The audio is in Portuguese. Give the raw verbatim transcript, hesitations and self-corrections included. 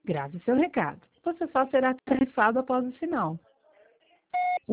Grave seu recado. Você só será tarifado após o sinal.